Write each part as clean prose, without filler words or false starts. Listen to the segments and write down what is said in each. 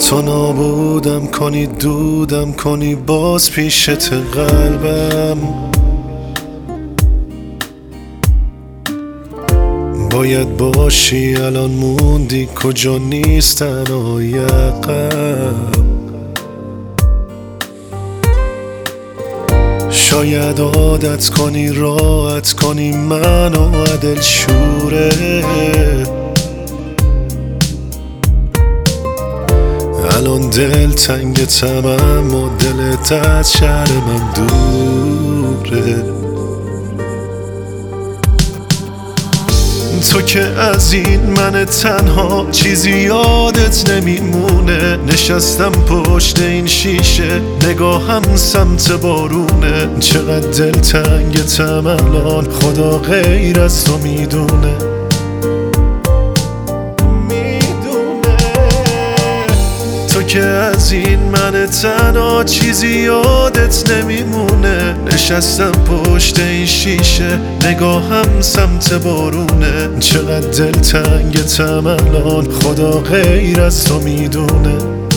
تو نابودم کنی دودم کنی باز پیشت قلبم. باید باشی الان موندی کجا نیست تنهای عقب. شاید عادت کنی راحت کنی منو عدل شوره. الان دل تنگ تمام و دلت از شهر من دوره. تو که از این من تنها چیزی یادت نمیمونه. نشستم پشت این شیشه نگاهم سمت بارونه. چقدر دل تنگتم الان خدا غیر از تو میدونه. تو که از این من تنها چیزی یادت نمیمونه. نشستم پشت این شیشه نگاهم سمت بارونه. چقدر دل تنگتم الان خدا غیر از تو میدونه.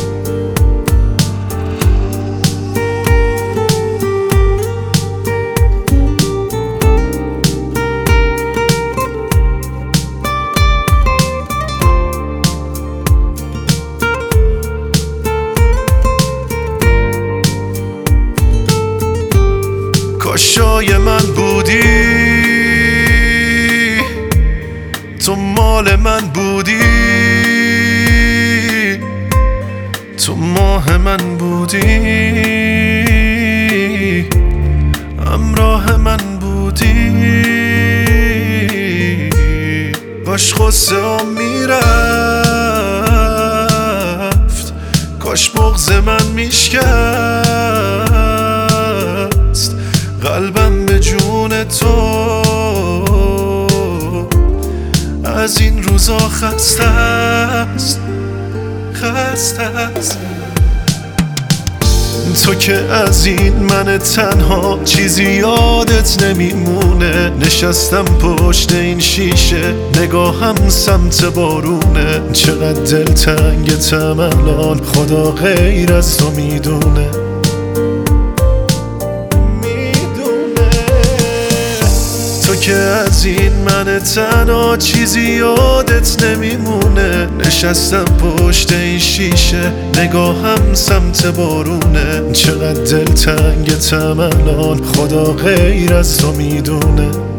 کاشای من بودی تو مال من بودی. تو ماه من بودی همراه من بودی. کاش غصه ها میرفت کاش بغض من میشکست. قلبم به جون تو از این روزا خسته است خسته است. تو که از این من تنها چیزی یادت نمیمونه. نشستم پشت این شیشه نگاهم سمت بارونه. چقدر دل تنگتم الان خدا غیر از تو میدونه. تو که از این من تنها چیزی یادت نمیمونه. نشستم پشت این شیشه نگاهم سمت بارونه. چقدر دل تنگتم الان خدا غیر از تو میدونه.